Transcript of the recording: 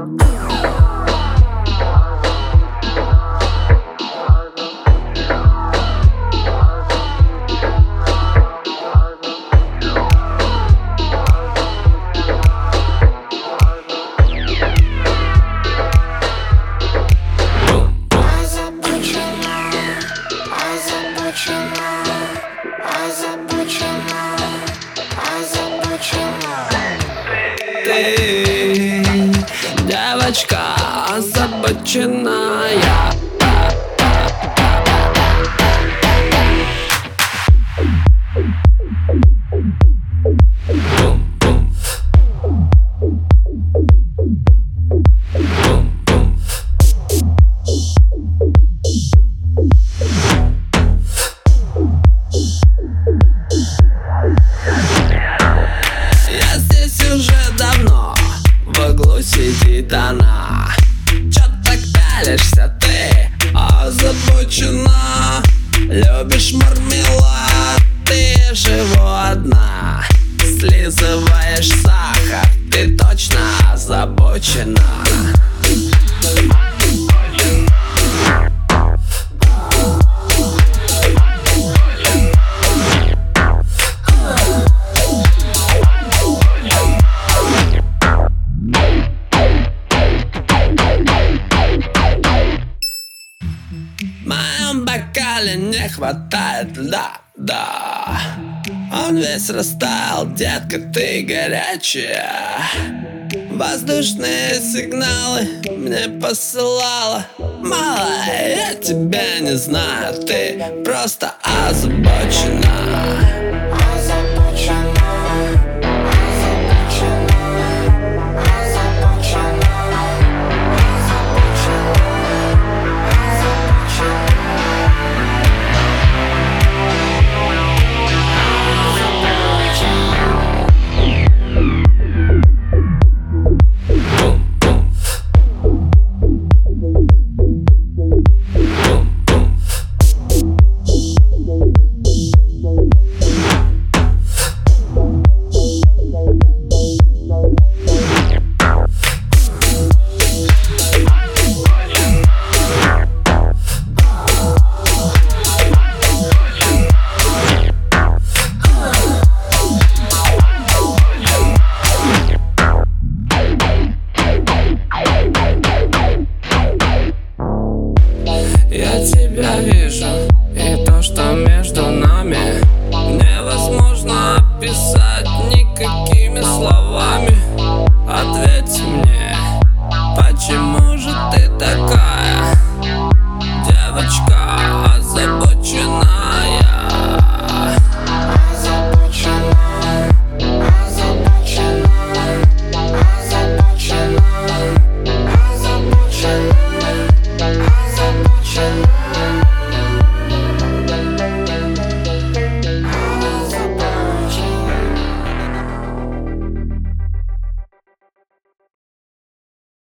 Ты, девочка озабоченная. Я здесь уже давно, в углу сидит она. Чё так пялишься ты, озабочена? Любишь мармелад, ты живу одна. Слизываешь сахар, ты точно озабочена. В моем бокале не хватает льда, да. Он весь растаял, детка, ты горячая. Воздушные сигналы мне посылала. Мало, я тебя не знаю, ты просто озабочена.